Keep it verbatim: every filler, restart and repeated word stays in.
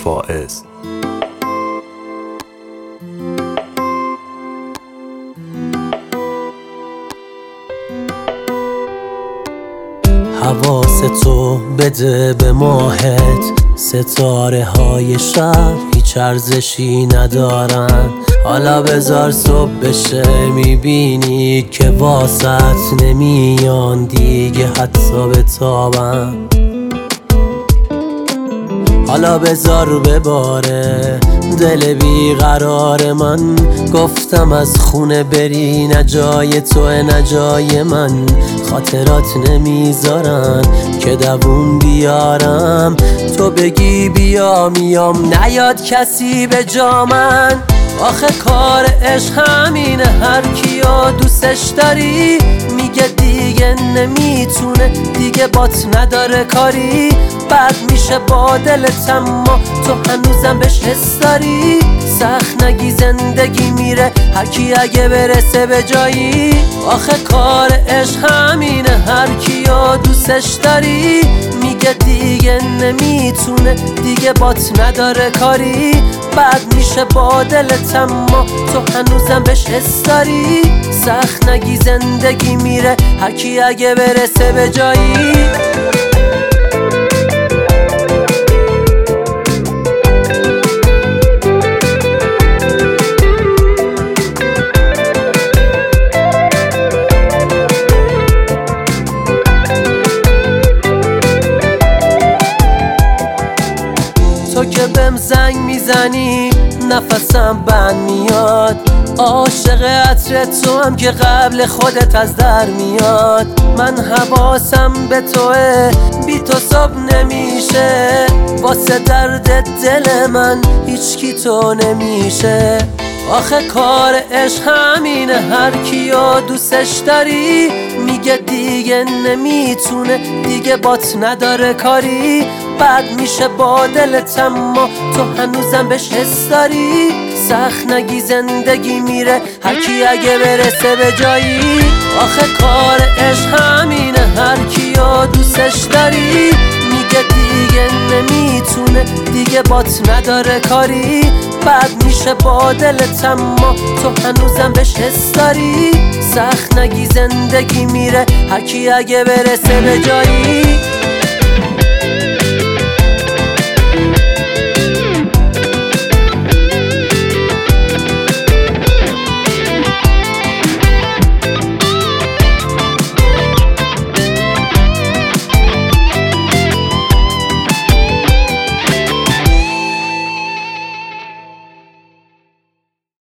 فائز. حواستو بده به ماهت، ستاره های شب هیچ ارزشی ندارن. حالا بذار صبح بشه میبینی که واسط نمیان دیگه حتی بتابن. حالا بذار بباره دل بیقرار من، گفتم از خونه بری نه جای تو نه جای من. خاطرات نمیذارن که دووم بیارم، تو بگی بیا میام نیاد کسی به جا من. آخه کار عشق همینه، هر کیو دوستش داری میگه دیگه نمیتونه دیگه بات نداره کاری. بد میشه با دلت اما تو هنوزم بهش حس داری. سخت نگی زندگی میره هر کی اگه برسه به جایی. آخه کار عشق همینه، هر کیو دوستش داری میگه دیگه نمیتونه دیگه بات نداره کاری. بد میشه با دلت اما تو هنوزم بهش حس داری. سخت نگی زندگی میره هر کی اگه برسه به جایی. تو که بهم زنگ میزنی نفسم بند میاد. عاشق عطر تو هم که قبل خودت از در میاد. من حواسم به توه بی تو صبح نمیشه. واسه درد دل من هیچ کی تو نمیشه. آخه کار عشق همینه، هر کیو دوستش داری میگه دیگه نمیتونه دیگه بات نداره کاری. بد میشه با دلت اما تو هنوزم بهش حس داری. سخت نگی زندگی میره هر کی اگه برسه به جایی. آخه کار عشق همینه، هر کیو دوستش داری میگه دیگه نمیتونه دیگه بات نداره کاری. بد میشه با دلت اما تو هنوزم بهش حس داری. سخت نگی زندگی میره هر کی اگه برسه به جایی.